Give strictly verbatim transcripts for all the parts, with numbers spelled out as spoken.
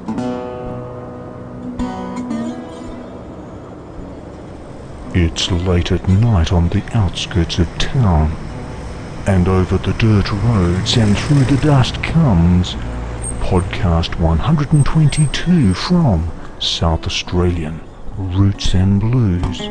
It's late at night on the outskirts of town, and over the dirt roads and through the dust comes podcast one hundred twenty-two from South Australian Roots and Blues.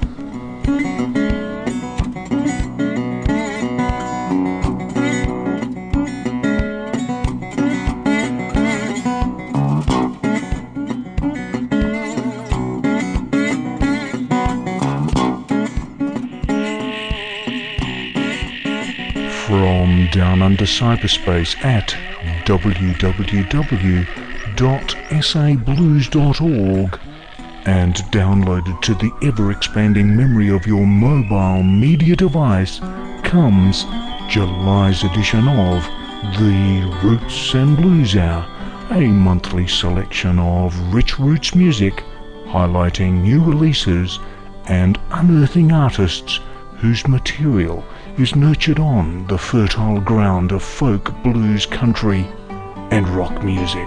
From down under cyberspace at w w w dot s a blues dot org and downloaded to the ever-expanding memory of your mobile media device comes July's edition of the Roots and Blues Hour, a monthly selection of rich roots music highlighting new releases and unearthing artists whose material is nurtured on the fertile ground of folk, blues, country, and rock music.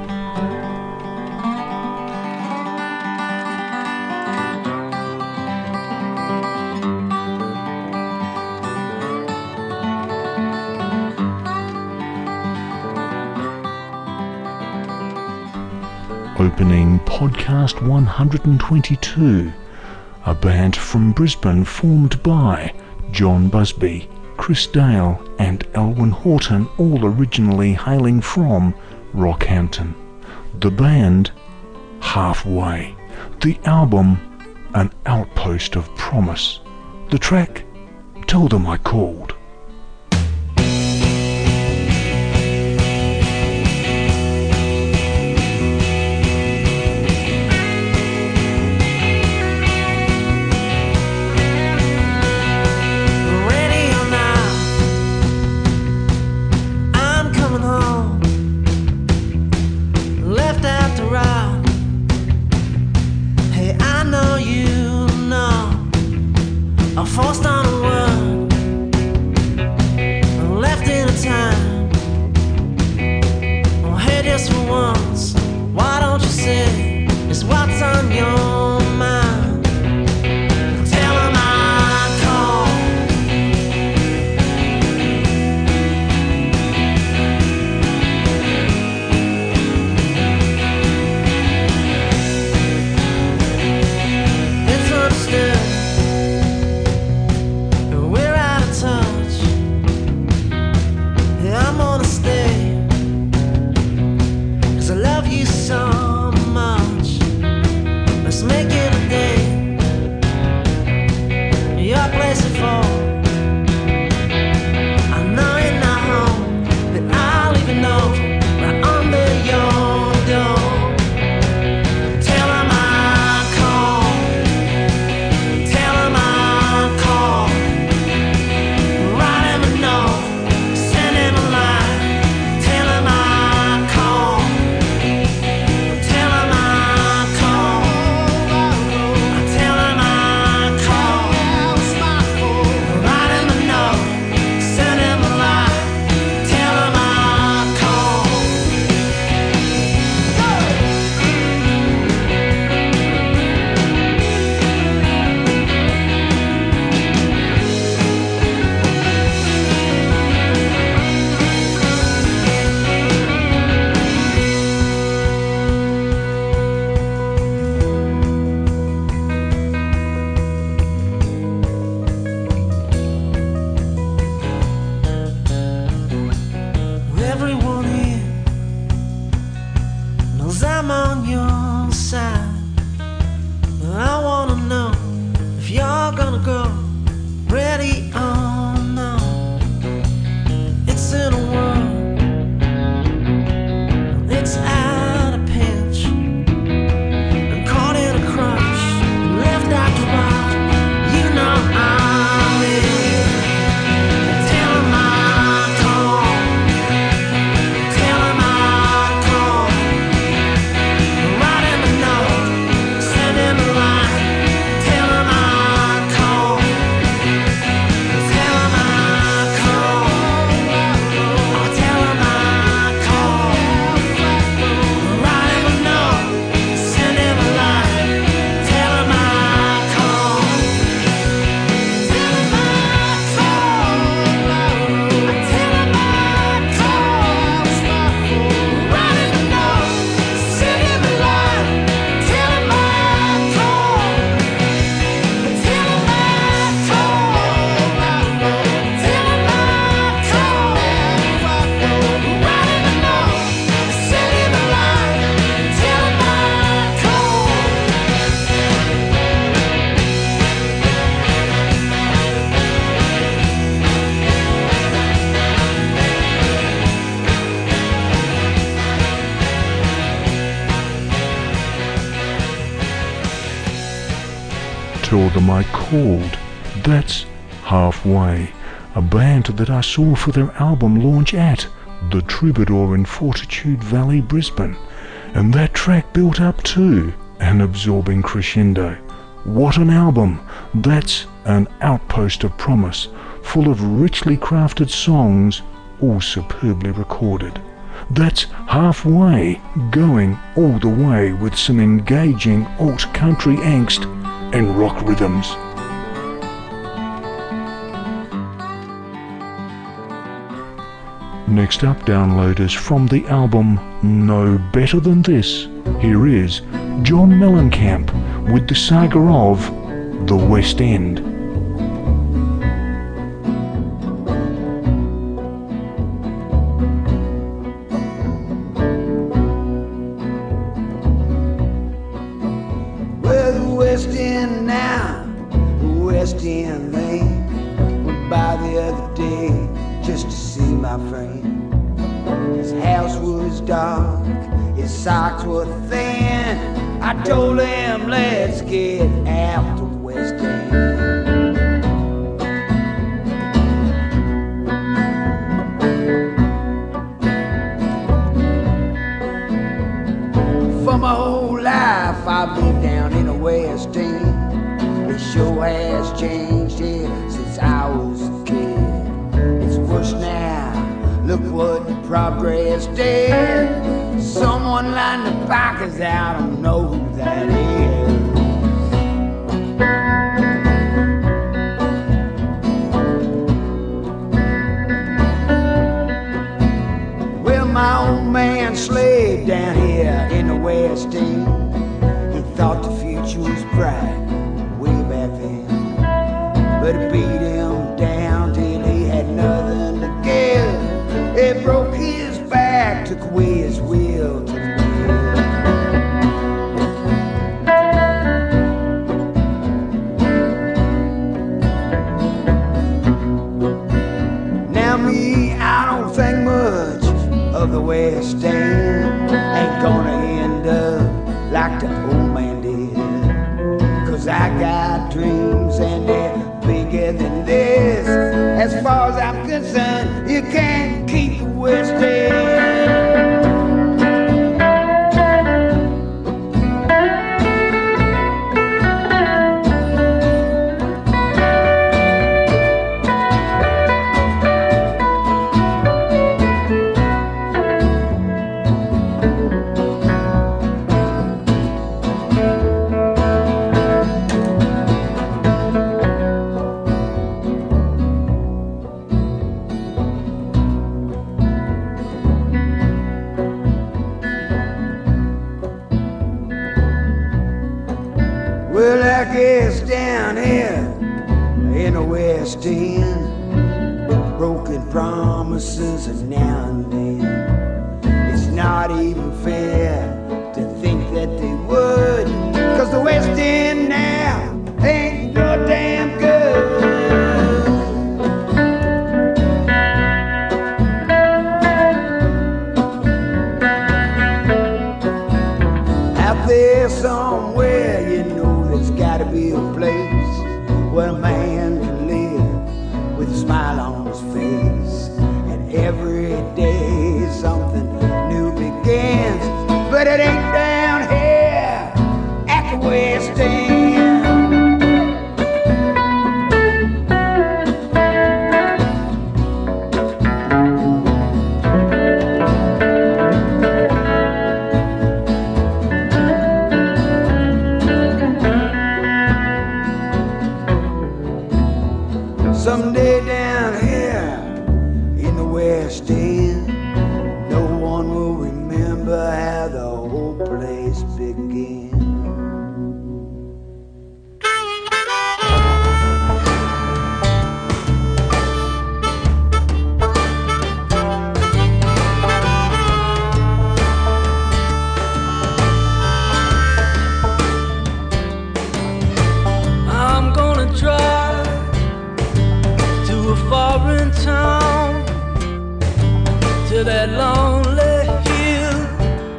Opening podcast one hundred twenty-two, a band from Brisbane formed by John Busby, Chris Dale and Elwyn Horton, all originally hailing from Rockhampton. The band, Halfway. The album, An Outpost of Promise. The track, Tell Them I Called. Forced on a word, left in a time. Oh, hey, just for once, why don't you say it's what's on your mind? Tell 'em I called. It's understood. So much, let's make it a day. Your place to fall. I know you're not home, but I'll leave a note right under your door. Tell 'em I called. Tell 'em I called. Write 'em a note, send 'em a line. Tell 'em I called. I'm on your side. I wanna know if you're gonna go ready or not. It's in a world, it's at a pinch. I'm caught in a crush, left out to watch. You know I'm in. Tell 'em I called. Tell 'em I called. Write 'em a note. tell them I called. That's Halfway, a band that I saw for their album launch at the Troubadour in Fortitude Valley, Brisbane, and that track built up to an absorbing crescendo. What an album! That's an outpost of promise, full of richly crafted songs, all superbly recorded. That's Halfway, going all the way with some engaging alt-country angst and rock rhythms. Next up, downloaders, from the album No Better Than This, here is John Mellencamp with the saga of The West End. Well, the West End now, the West End lane. Went by the other day just to see my friend. His house was dark, his socks were thin. I told him, let's get out to West End. For my whole life I've lived down in the West End. It sure has changed here since I was a kid. It's worse now, look what progress did. Someone lined the pockets out, I don't know who that is. Well, my old man slaved down here in the West End. He thought the future was bright way back then, but it beat him down till he had nothing to give. It broke his back, took away his will to live. Now me, I don't think much of the West End. Ain't gonna end up like the old man did, 'cause I got dreams and they're bigger than this. As far as I'm concerned, you can't keep the West End. Well, I guess down here in the West End, broken promises are now and then. It's not even fair to think that they would, 'cause the West End now ain't no damn good. Out there somewhere, you know, there's gotta be a place where a man can live with a smile on his face, and every day something new begins. But it ain't down here at the West End. Someday down here in the West End, no one will remember how the whole place began. I'm gonna drive to a foreign town, to that lonely hill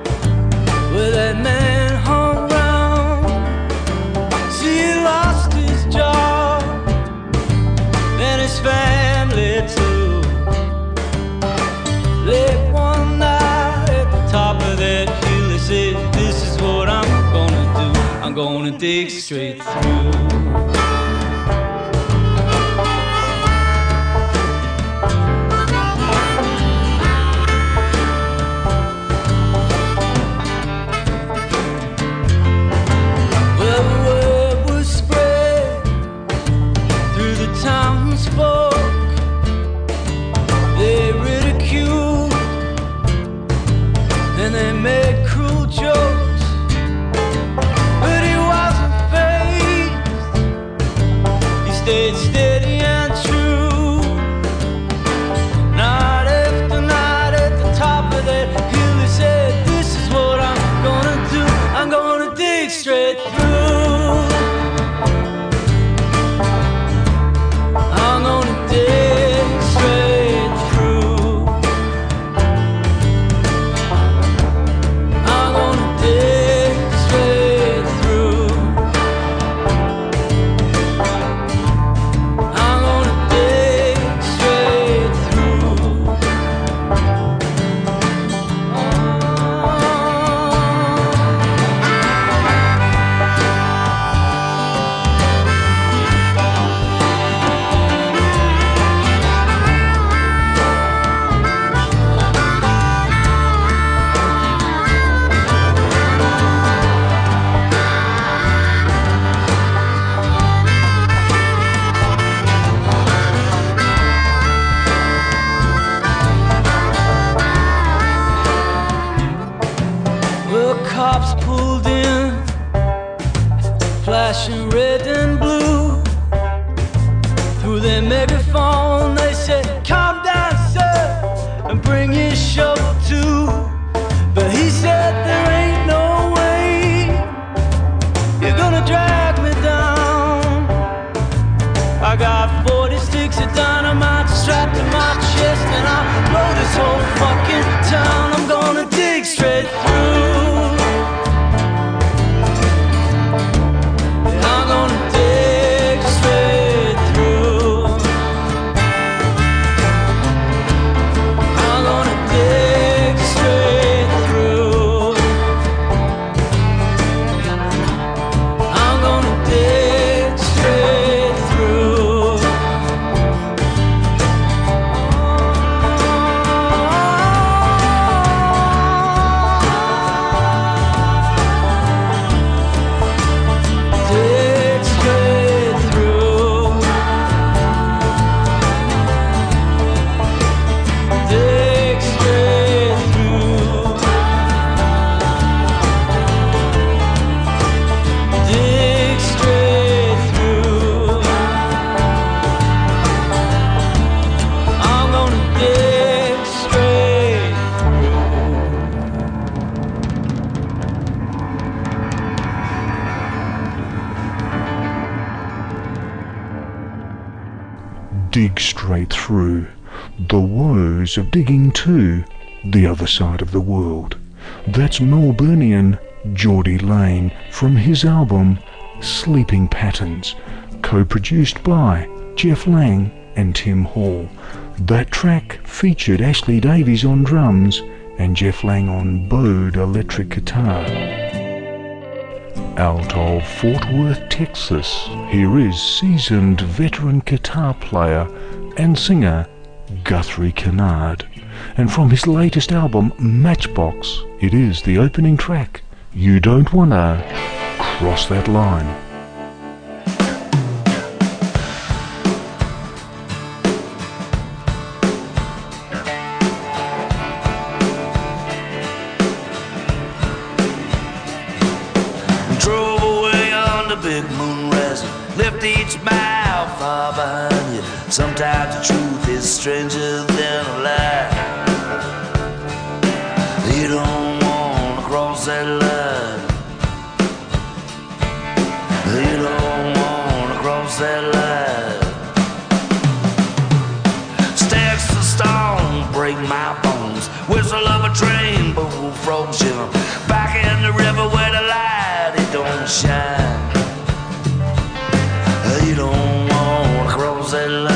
where that man hung round. See you lost in I'm gonna dig straight through. Dig straight through the woes of digging to the other side of the world. That's Melburnian Geordie Lane from his album Sleeping Patterns, co-produced by Jeff Lang and Tim Hall. That track featured Ashley Davies on drums and Jeff Lang on bowed electric guitar. Out of Fort Worth, Texas, here is seasoned veteran guitar player and singer Guthrie Kennard. And from his latest album, Matchbox, it is the opening track, You Don't Wanna Cross That Line. Sometimes the truth is stranger than a lie. You don't want to cross that line. You don't want to cross that line. Stacks of stone break my bones. Whistle of a train, bullfrog shiver. Back in the river where the light, it don't shine. You don't want to cross that line.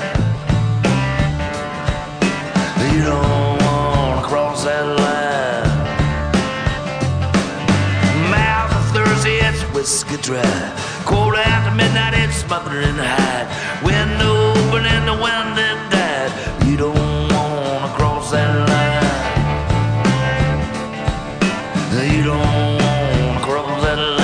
You don't want to cross that line. Mouth of thirsty, it's whiskey dry. Cold after midnight, it's smothering high. Window open and the wind that died. You don't wanna cross that line. You don't wanna cross that line.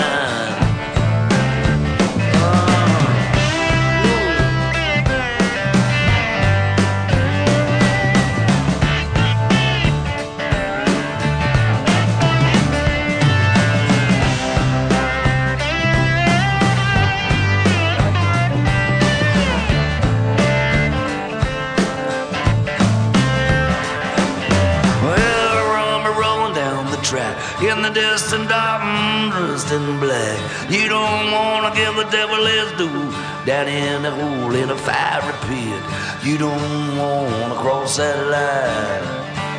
In the distant darkness, dressed in black. You don't wanna give the devil his due. Down in the hole in a fiery pit. You don't wanna cross that line.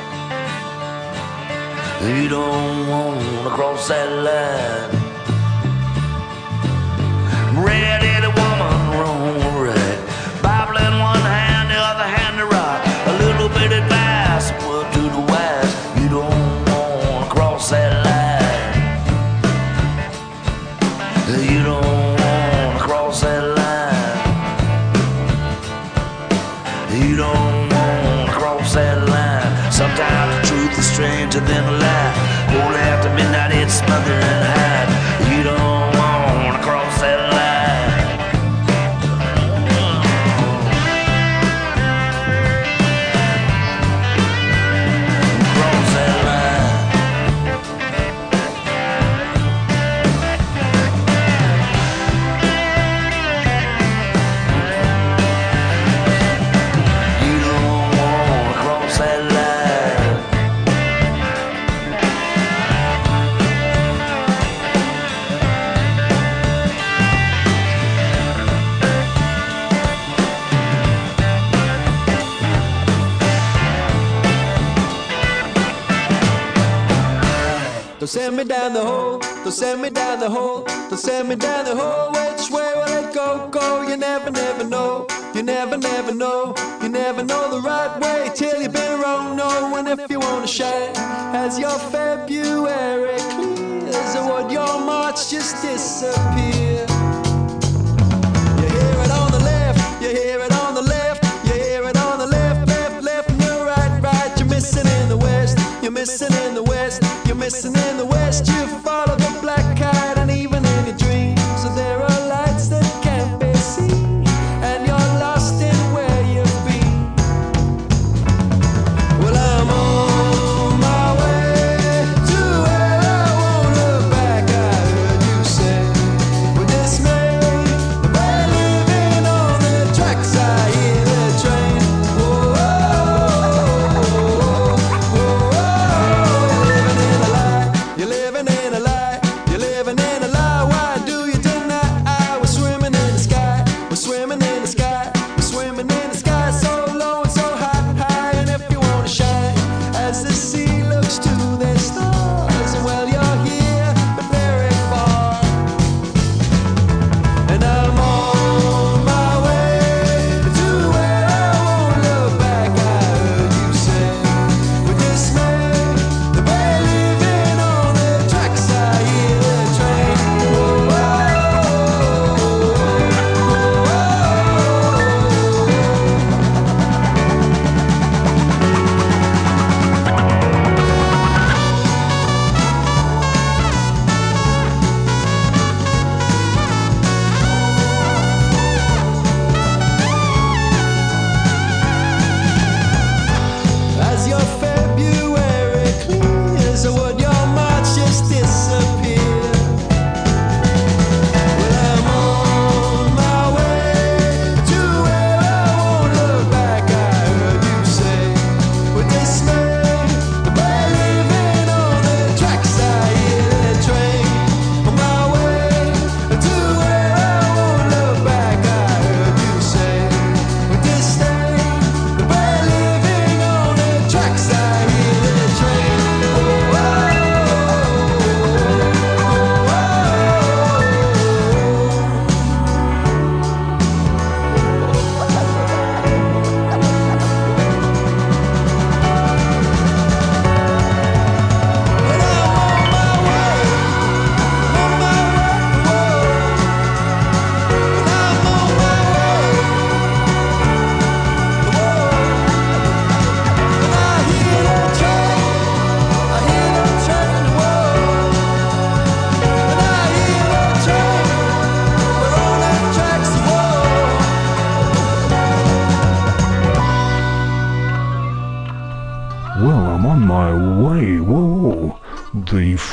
You don't wanna cross that line. Red-headed woman, wrong or right. Bible in one hand, the other hand the rock. A little bit of advice, word to the wise. You don't cross that line. You don't wanna cross that line. You don't wanna cross that line. Sometimes the truth is stranger than a lie. Only after midnight it's smothering high. You don't wanna cross that line. Don't send me down the hole, don't send me down the hole, don't send me down the hole. Which way will it go, go? You never, never know, you never, never know, you never know the right way till you've been wrong. No, and if you wanna shine, as your February clears, or would your March just disappear? You hear it on the left, you hear it on the left, you hear it on the left, left, left, and you're right, right. You're missing in the west, you're missing in the west. You're missing in the west, you follow the black kite, and even in your dreams, so there are lights that can't be seen, and you're lost in where you've been. Well, I'm on my way to where I won't look back. I heard you say, well,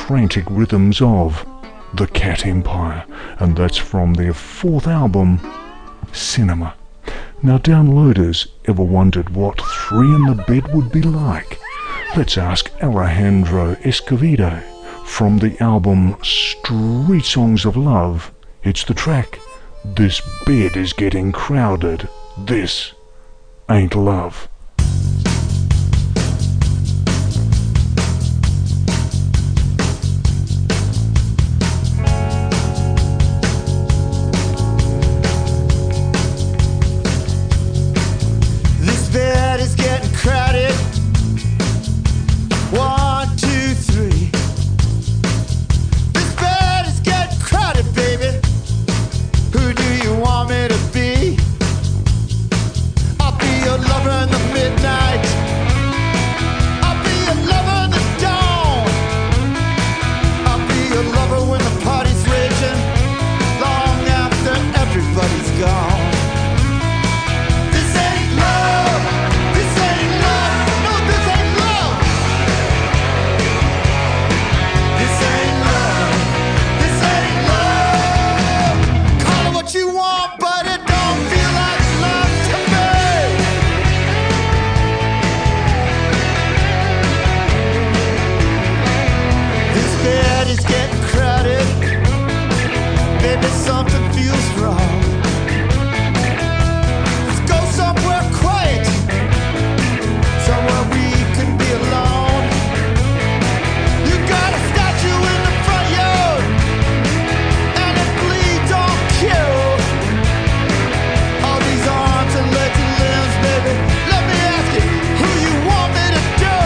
frantic rhythms of the Cat Empire, and that's from their fourth album, Cinema. Now, downloaders, ever wondered what Three in the Bed would be like? Let's ask Alejandro Escovedo from the album Street Songs of Love. It's the track, This Bed is Getting Crowded. This ain't love. This bed is getting crowded. One, two, three. This bed is getting crowded, baby. Who do you want me to be? I'll be your lover in the midnight. I'll be your lover in the dawn. I'll be your lover when the party's raging, long after everybody's gone. This ain't love. This ain't love. No, this ain't love. This ain't love. This ain't love. Call it what you want, but it don't feel like love to me. This bed is getting crowded. Maybe something feels wrong. Let's go somewhere quiet, somewhere we can be alone. You got a statue in the front yard, and it bleeds on cue. All these arms and legs and limbs, baby. Let me ask you, who you want me to do?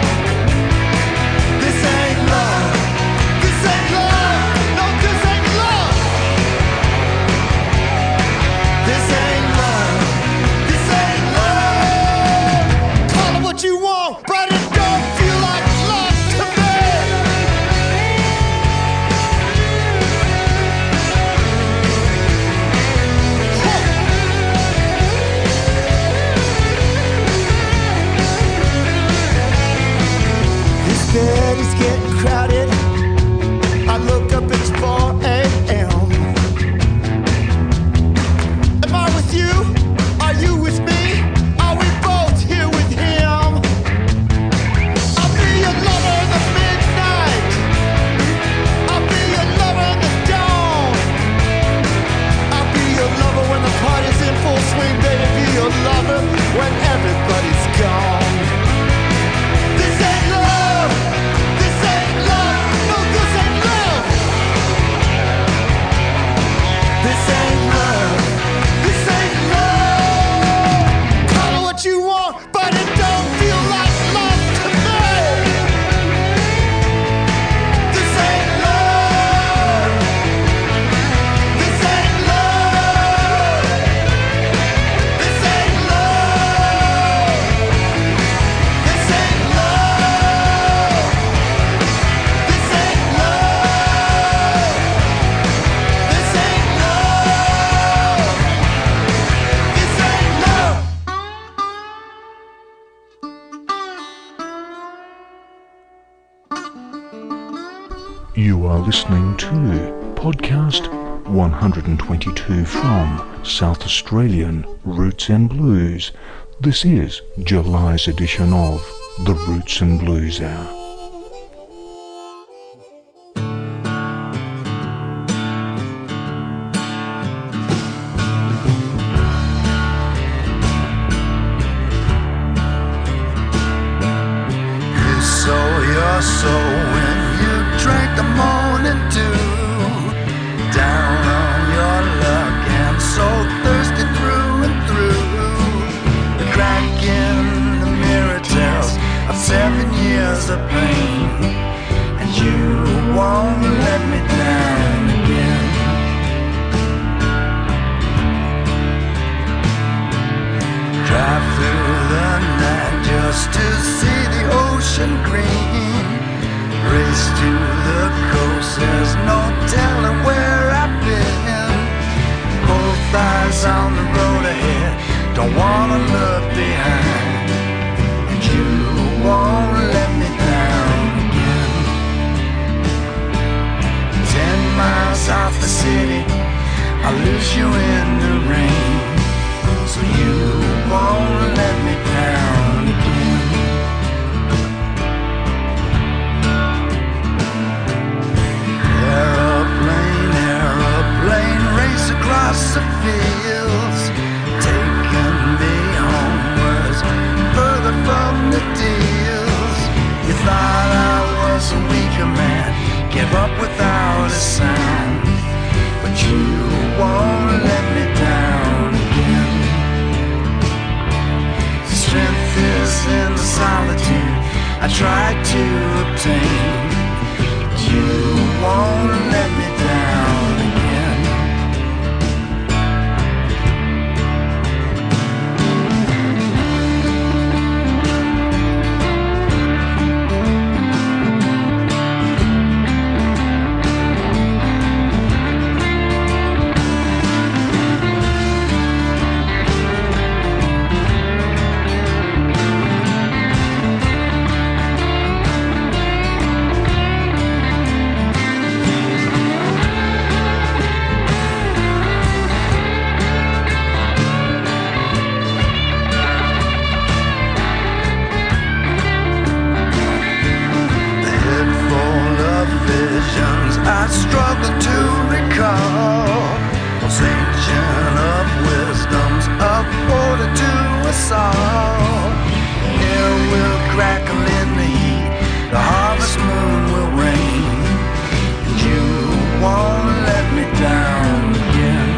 This ain't love. This ain't love. No, this ain't love. This ain't love. This ain't love. Call it what you want, but it don't feel like love to me. This bed is getting crowded. I look up, it's four a.m. Am I with you? Are you with me? Are we both here with him? I'll be your lover in the midnight. I'll be your lover in the dawn. I'll be your lover when the party's in full swing, baby. Be your lover when everybody's gone. This ain't love. This ain't love. No, this ain't love. This ain't love. This ain't love. Call it what you want, but it don't feel like love to me. This ain't love. This ain't love. This ain't love. This ain't love. This ain't love. This ain't love. This ain't love. You are listening to podcast one hundred twenty-two from South Australian Roots and Blues. This is July's edition of the Roots and Blues Hour. You sow your soul when you drank the morning dew. Down on your luck and so thirsty through and through. The crack in the mirror tells of seven years of pain. city, I lose you in the rain. So you won't let me down again. Aeroplane, aeroplane, race across the fields, taking me homewards, further from the deals. You thought I was a weaker man, give up without a sound, but you won't let me down again. Strength is in the solitude I tried to obtain. You won't let me down again. I struggle to recall those ancient of wisdoms afforded to us all. Air will crackle in the heat, the harvest moon will rain, and you won't let me down again.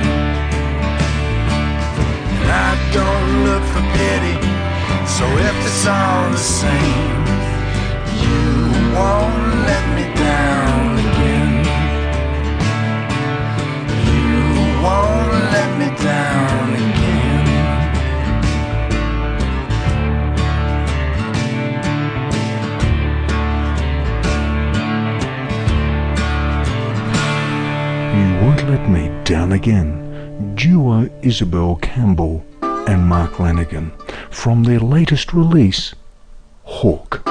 And I don't look for pity, so if it's all the same, you won't let me down again. Won't let me down again. You Won't Let Me Down Again, duo Isabel Campbell and Mark Lanigan, from their latest release, Hawk.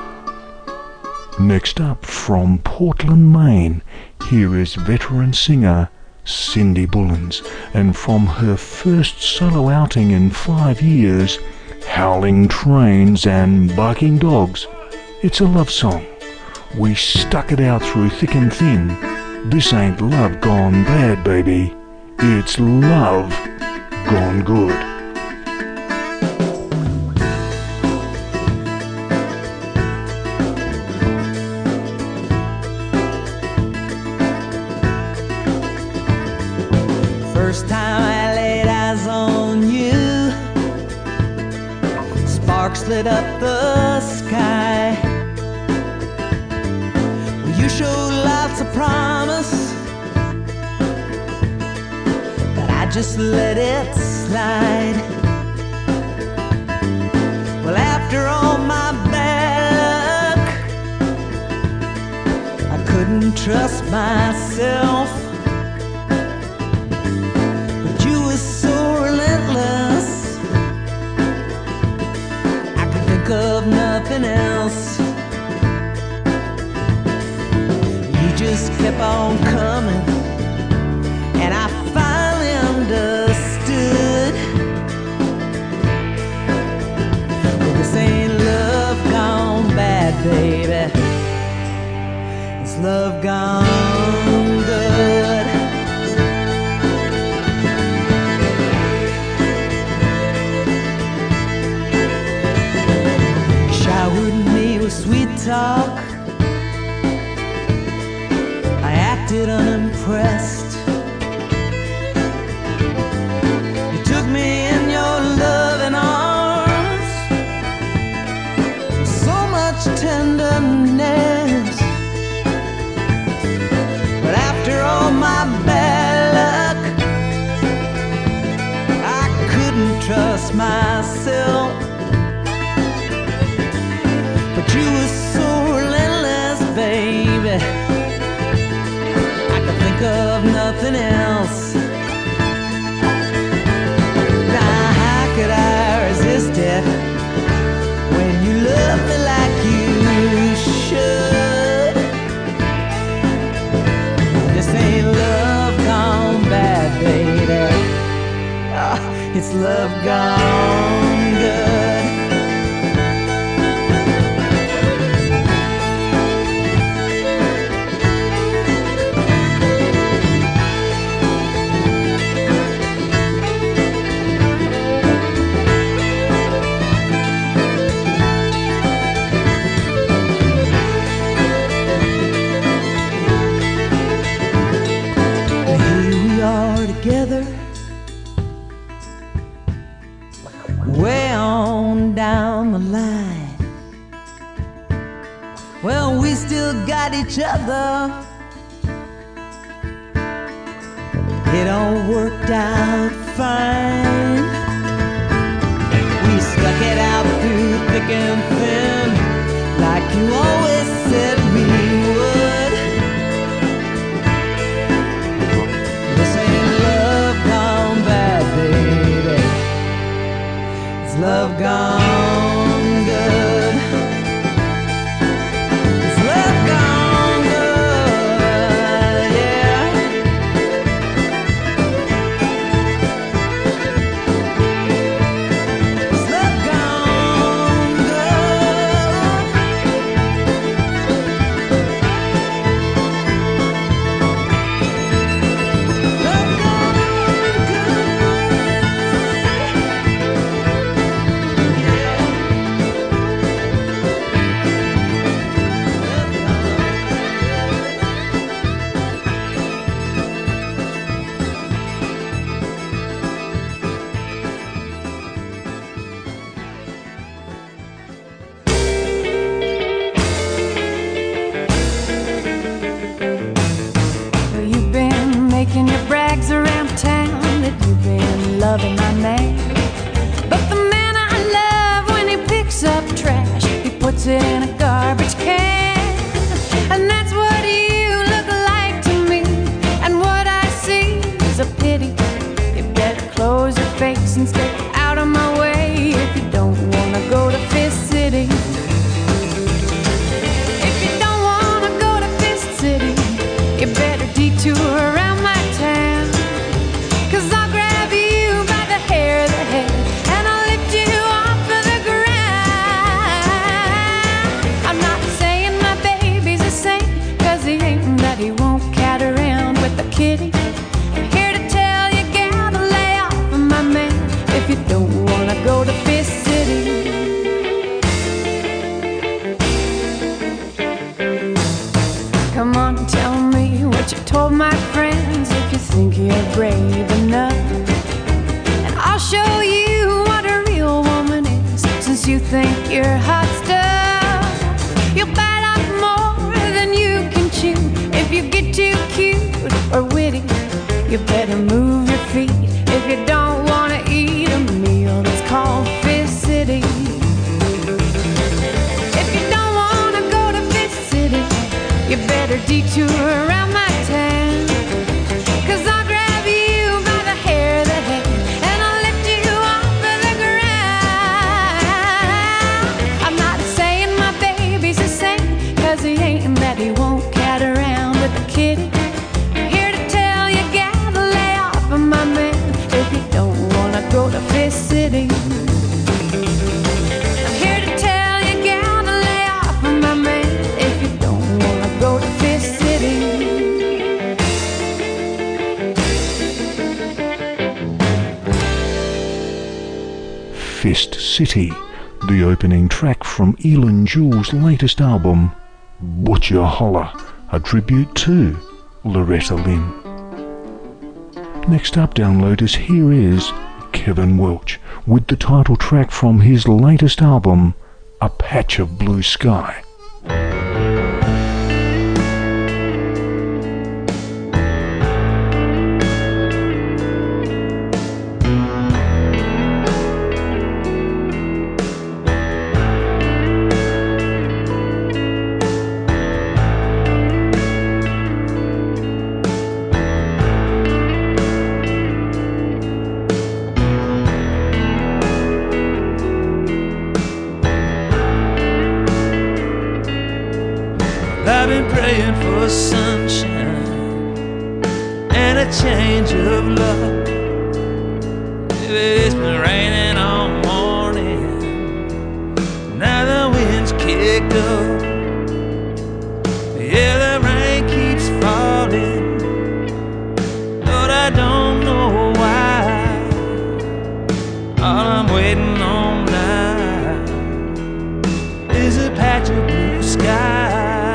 Next up, from Portland, Maine, here is veteran singer Cindy Bullens, and from her first solo outing in five years, Howling Trains and Barking Dogs, it's a love song. We stuck it out through thick and thin. This ain't love gone bad, baby. It's love gone good. First time I laid eyes on you, sparks lit up the sky. You showed lots of promise, but I just let it slide. Well, after all my bad luck, I couldn't trust myself. Of nothing else, you just kept on coming, and I finally understood. Well, this ain't love gone bad, baby. It's love gone good. Sweet talk, I acted unimpressed. You took me in your loving arms, so much tenderness. But after all my bad luck, I couldn't trust myself. You were so relentless, baby. I could think of nothing else. Now how could I resist it when you love me like you should? This ain't love It's love gone good. Here we are together, way on down the line. Well, we still got each other. It all worked out fine. We stuck it out through thick and thin, like you always said we would. This ain't love gone bad, baby. It's love gone good. It's love gone good, yeah. It's love gone good. Love gone Well, you've been making your brags around town that you've been loving my man. But the man I love, when he picks up trash, he puts it in a garbage can. And that's what you look like to me. And what I see is a pity. You better close your face and stay out of my way if you don't wanna go to Fist City. If you don't wanna go to Fist City, you better detour around my town. Cause I'll grab you by the hair of the head and I'll lift you off of the ground. I'm not saying my baby's a saint, cause he ain't, that he won't cat around with a kitty. I'm here to tell you, gal, to lay off of my man if you don't wanna go to Fist City. Come on, tell me what you told my friends if you think you're brave enough. And I'll show you what a real woman is, since you think you're hot stuff. You'll bite off more than you can chew if you get too cute or witty. You better move your feet if you don't wanna eat a meal that's called Fist City. If you don't wanna go to Fist City, you better detour around my town. Cause I'll grab you by the hair of the head and I'll lift you off of the ground. I'm not saying my baby's a saint, cause he ain't, and that he won't cat around with a kitty. I'm here to tell you, gal, to lay off of my man if you don't wanna go to Fist City. I'm here to tell you, gal, to lay off of my man if you don't wanna go to Fist City. Fist City, the opening track from Elin Jules' latest album, Butcher Holler, a tribute to Loretta Lynn. Next up, downloaders, here is Kevin Welch with the title track from his latest album, A Patch of Blue Sky. I've been praying for sunshine and a change of luck. it's been raining all morning. Now the wind's kicked up. Yeah, the rain keeps falling, but I don't know why. All I'm waiting on now is a patch of blue sky.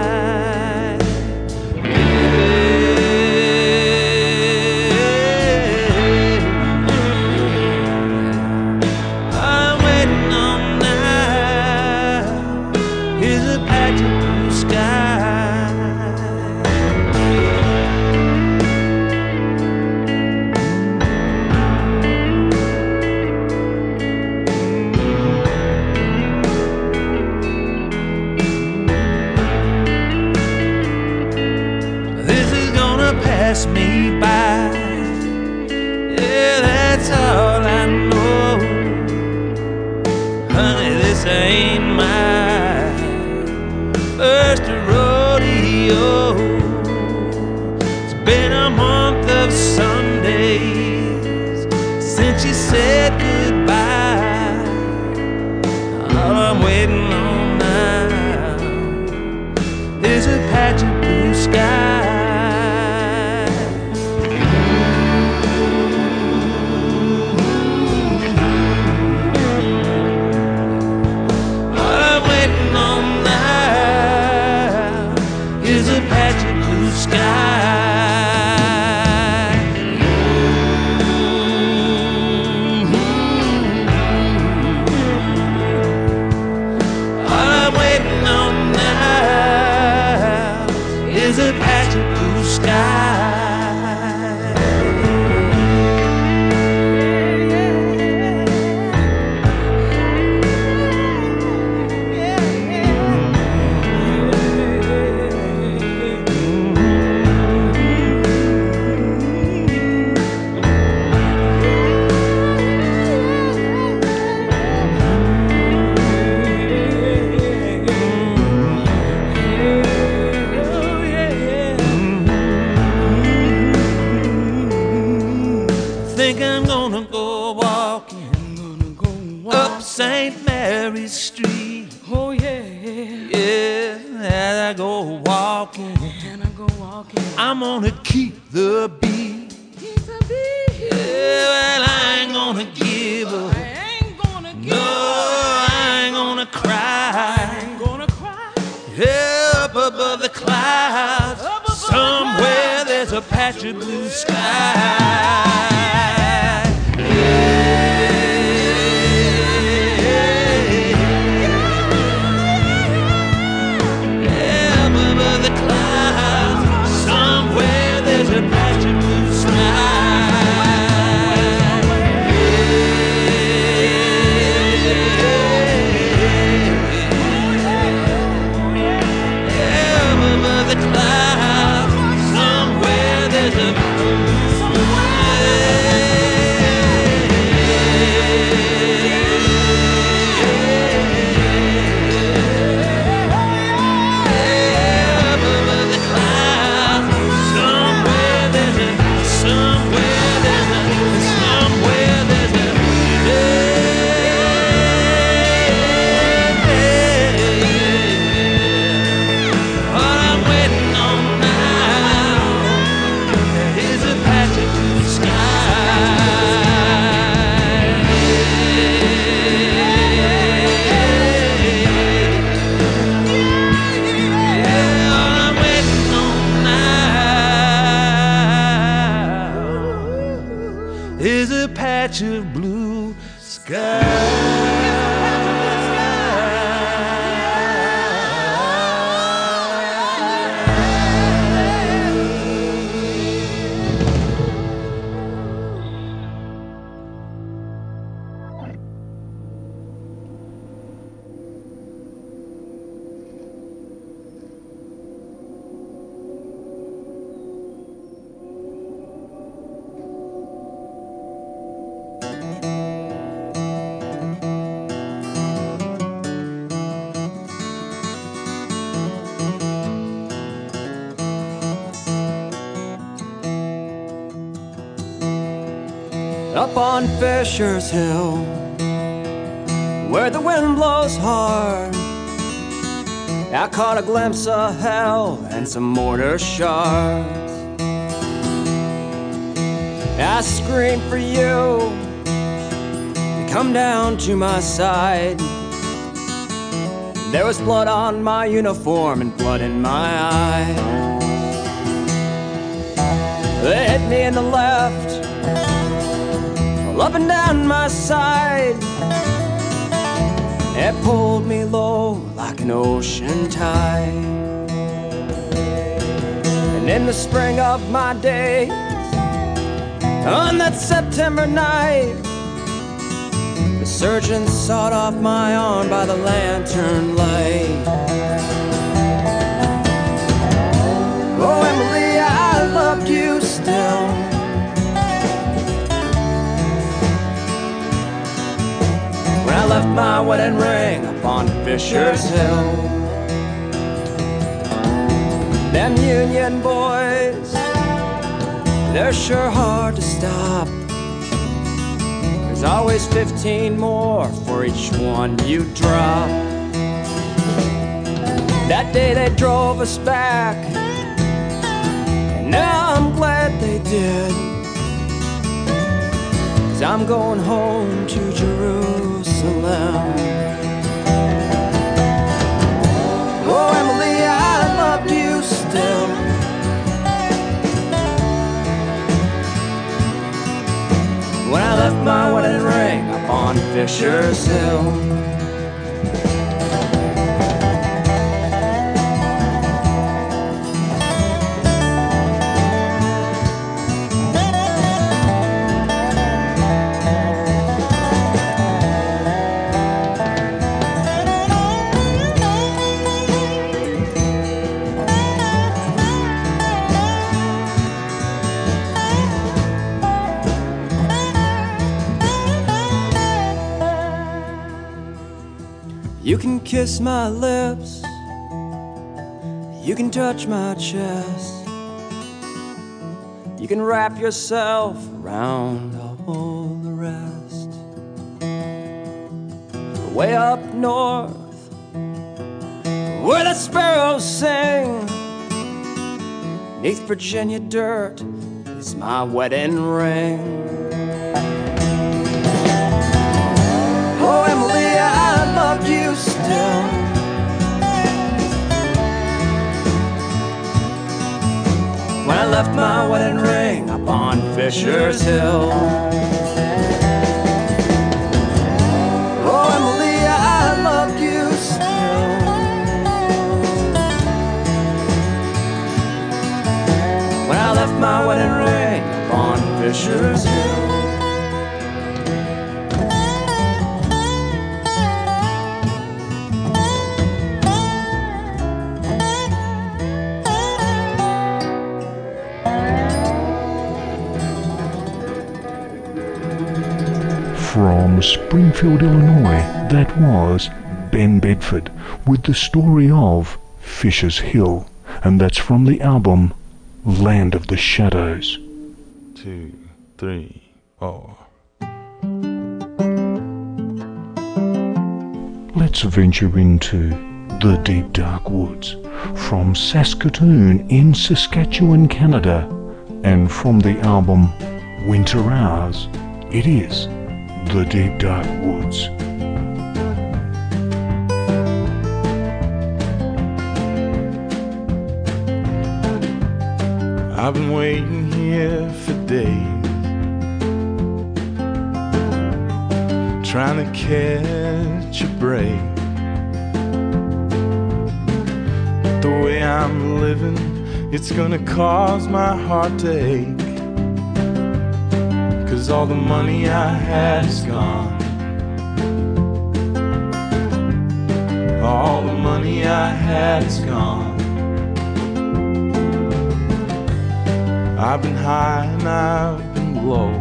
Pass me by, yeah, that's all I know. Honey, this ain't my first rodeo. It's been a month of Sundays since you said goodbye. All I'm waiting on now is a patch of blue sky. Think I'm gonna go walking, gonna go walking up Saint Mary's Street. Oh yeah, yeah. As I go walking, and I go walking, I'm gonna keep the beat. Keep the beat. Yeah, well I ain't gonna give up. I ain't gonna give no, up. I ain't gonna cry. I ain't gonna cry. Yeah, up above the clouds, up above somewhere the clouds, there's a patch of blue sky. Is a patch of blue sky. up on Fisher's Hill, where the wind blows hard. I caught a glimpse of hell and some mortar shards. I screamed for you to come down to my side. There was blood on my uniform and blood in my eye. They hit me in the left, up and down my side. It pulled me low like an ocean tide. And in the spring of my days, on that September night, the surgeon sawed off my arm by the lantern light. Oh, Emily, I loved you still. When I left my wedding ring upon Fisher's Hill, them Union boys, they're sure hard to stop. There's always fifteen more for each one you drop. That day they drove us back, and now I'm glad they did, 'cause I'm going home to Jerusalem. Oh, Emily, I loved you still. When I left my wedding ring upon Fisher's Hill. You can kiss my lips, you can touch my chest, you can wrap yourself around all the rest. Way up north, where the sparrows sing, neath Virginia dirt is my wedding ring. Oh, Emily, I loved you still. When I left my wedding ring upon Fisher's Hill. Oh, Emily, I loved you still. When I left my wedding ring upon Fisher's Hill. From Springfield, Illinois, that was Ben Bedford with the story of Fisher's Hill, and that's from the album Land of the Shadows. Two, three, four. Let's venture into the deep dark woods from Saskatoon in Saskatchewan, Canada, and from the album Winter Hours, it is The Deep Dark Woods. I've been waiting here for days, trying to catch a break. But the way I'm living, it's gonna cause my heart to ache. 'Cause all the money I had is gone. All the money I had is gone. I've been high and I've been low.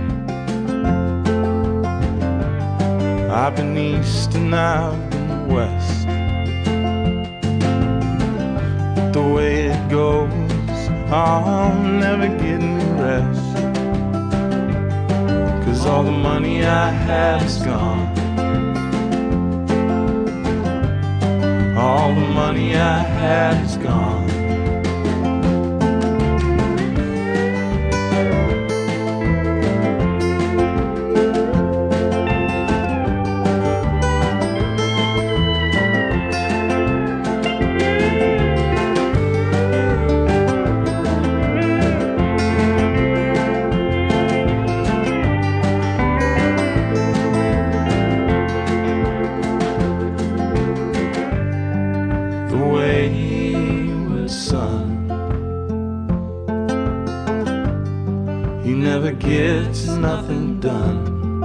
I've been east and I've been west. But the way it goes, I'll never get any rest. 'cause all the money I had is gone. All the money I had is gone. Gets nothing done.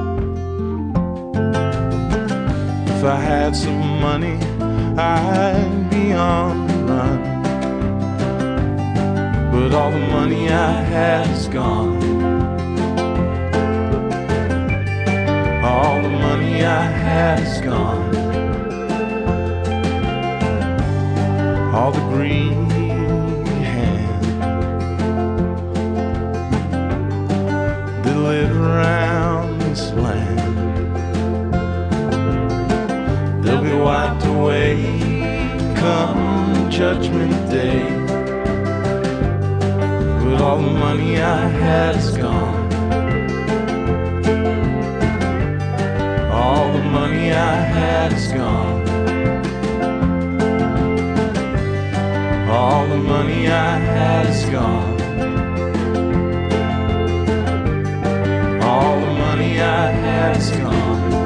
If I had some money, I'd be on the run. But all the money I had is gone. All the money I had is gone. All the green live around this land, they'll be wiped away come Judgment Day. But all the money I had is gone. All the money I had is gone. All the money I had is gone. All the money I had is gone.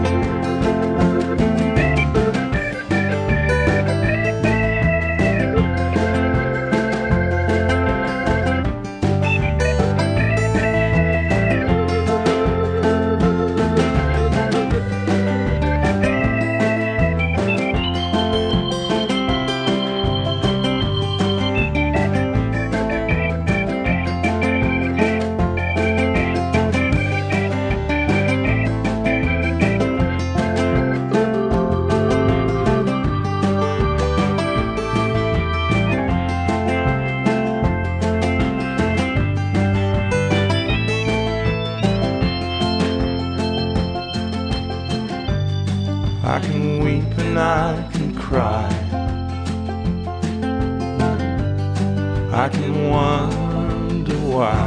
I can weep and I can cry. I can wonder why.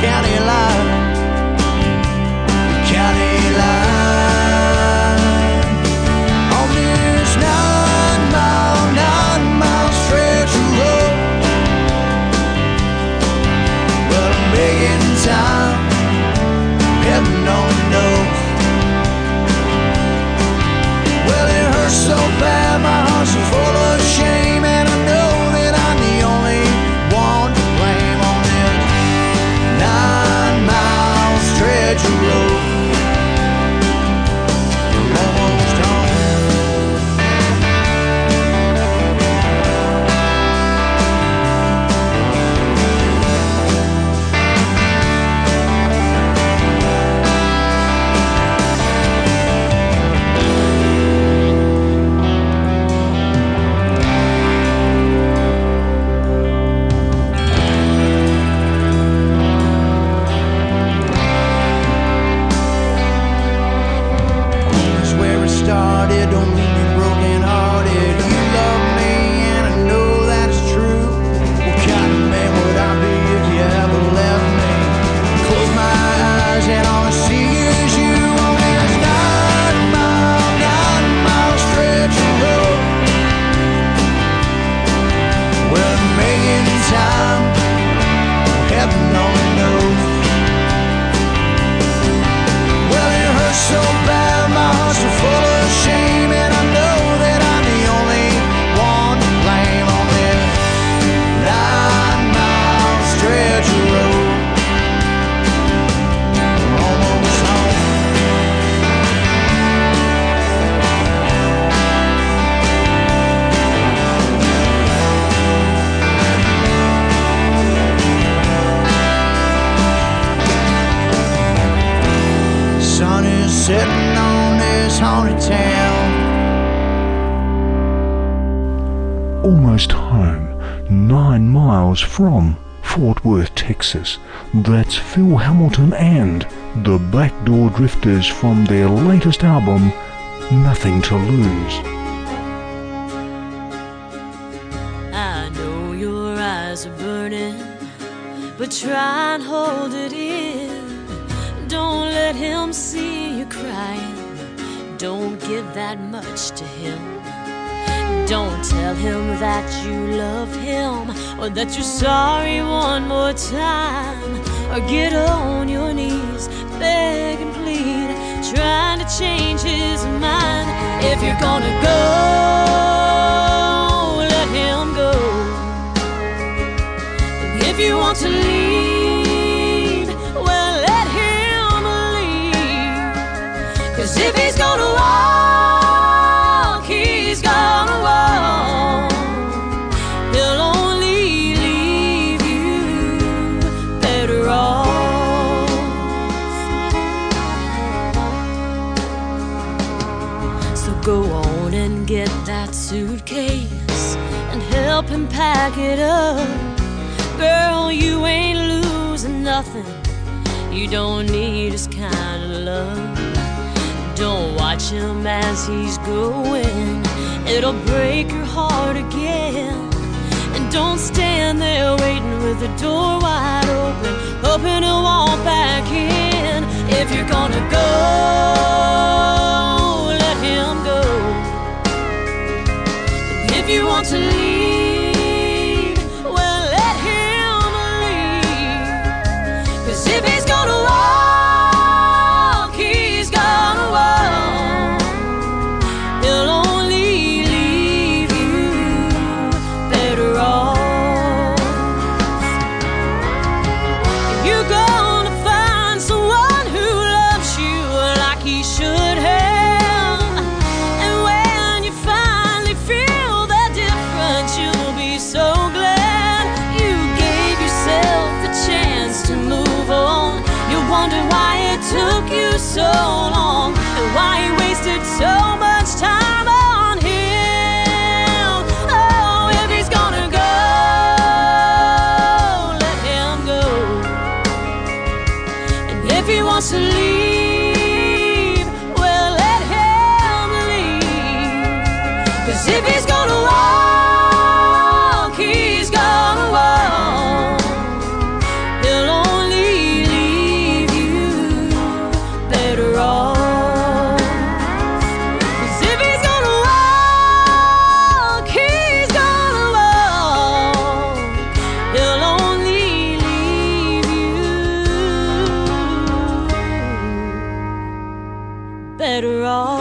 County line. sitting on this haunted town. Almost home, nine miles from Fort Worth, Texas. That's Phil Hamilton and the Backdoor Drifters from their latest album, Nothing to Lose. I know your eyes are burning, but try and hold it in. Don't let him see you crying. Don't give that much to him. Don't tell him that you love him, or that you're sorry one more time. Or get on your knees, beg and plead, trying to change his mind. If you're gonna go, let him go. If you want to leave, well, let him leave. 'Cause if he's gonna walk, he's gonna walk. He'll only leave you better off. So go on and get that suitcase and help him pack it up. Girl, you ain't losing nothing. You don't need his kind of love. Don't watch him as he's going. It'll break your heart again. And don't stand there waiting with the door wide open, hoping he'll walk back in. If you're gonna go, let him go. If you want to leave, well, let him leave. 'Cause if he's gonna walk, he's gonna walk. He'll only leave you better off. If you're gonna find someone who loves you like he should have, and when you finally feel the difference, you'll be so glad you gave yourself the chance to move on. You wonder why it took you so long, and why you wasted so much time on him. Oh, if he's gonna go, let him go. And if he wants to leave, well, let him leave. 'Cause if he's gonna walk, he's gonna walk. He'll only leave you better off. 'Cause if he's gonna walk, he's gonna walk. He'll only leave you better off.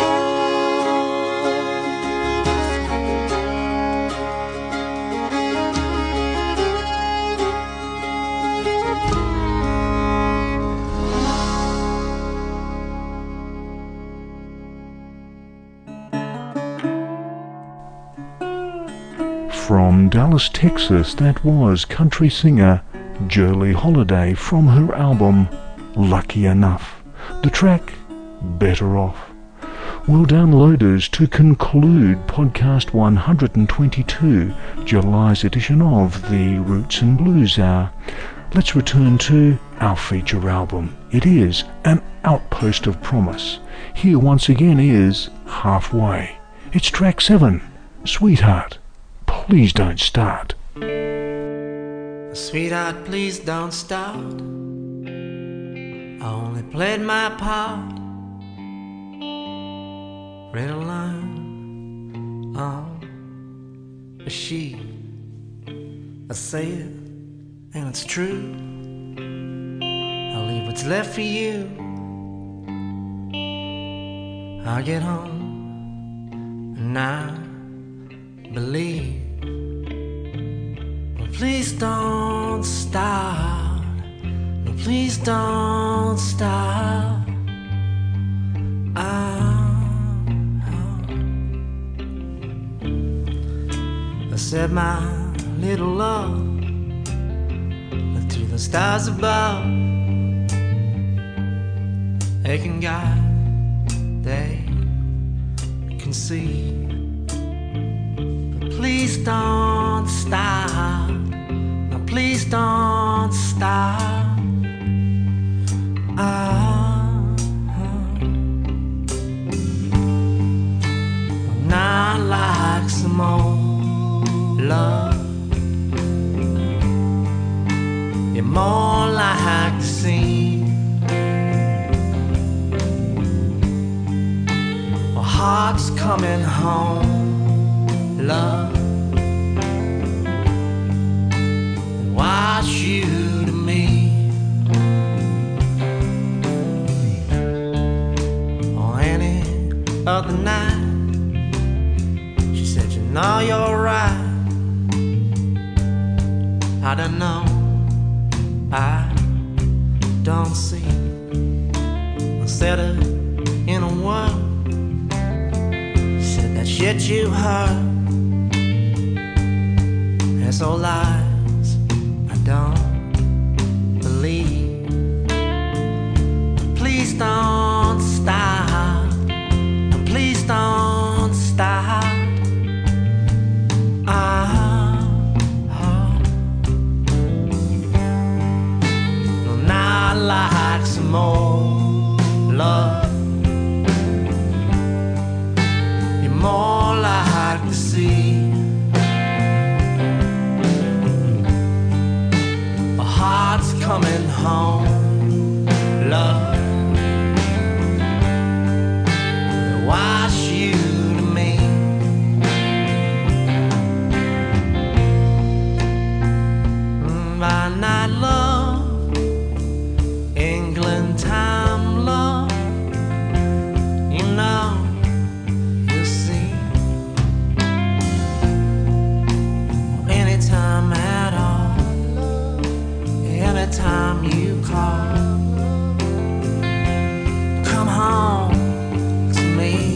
From Dallas, Texas, that was country singer Jolie Holiday from her album Lucky Enough. The track, Better Off. Well, downloaders, to conclude podcast one hundred twenty-two, July's edition of the Roots and Blues Hour, let's return to our feature album. It is an outpost of promise. Here once again is Halfway. It's track seven, Sweetheart, Please Don't Start. Sweetheart, please don't start. I only played my part. Read a line on a sheet. I say it, and it's true. I'll leave what's left for you. I'll get home, and I believe. But please don't start. No, please don't start. I said, my little love, look to the stars above. They can guide they can see. But please don't stop. No, please don't stop. Ah, not like some old love. You're more like the sea. My heart's coming home, love. Watch you to me, or any other night. She said, you know you're right. I don't know, I don't see. I said it in a word. Said that shit you heard. It's all lies, I don't believe. Please don't stop. Please don't stop. Ah, ah. No, not like some old love. You're more like the sea. My heart's coming home, love. Watch you to me. By night, love, England time, love. You know, you'll see. Anytime at all, anytime you call, come home to me.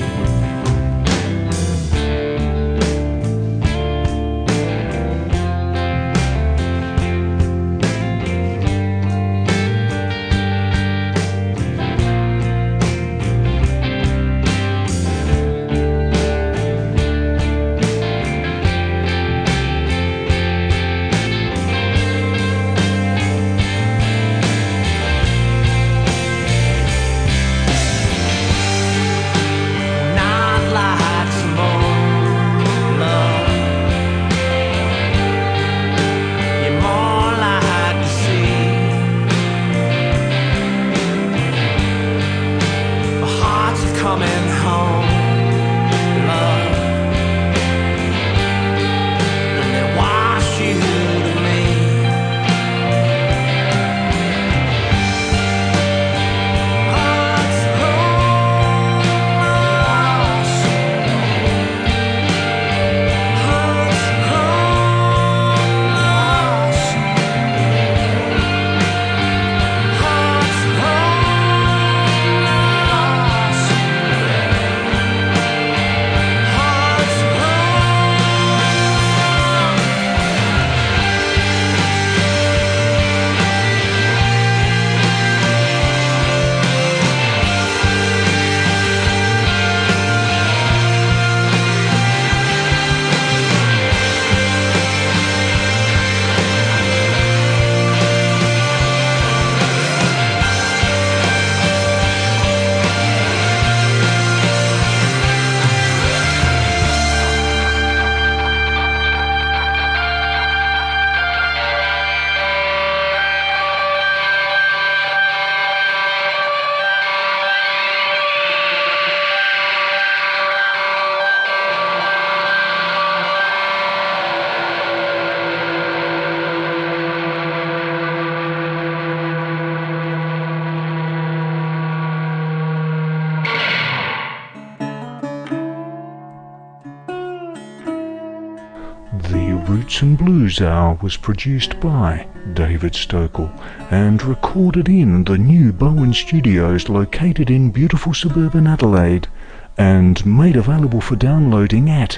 Roots and Blues Hour was produced by David Stokel and recorded in the new Bowen Studios located in beautiful suburban Adelaide and made available for downloading at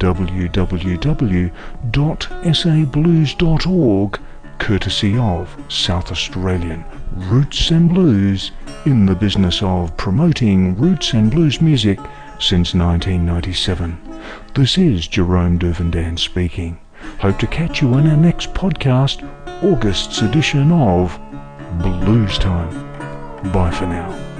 w w w dot s a blues dot org courtesy of South Australian Roots and Blues, in the business of promoting roots and blues music since nineteen ninety-seven. This is Jerome Durvandan speaking. Hope to catch you in our next podcast, August's edition of Blues Time. Bye for now.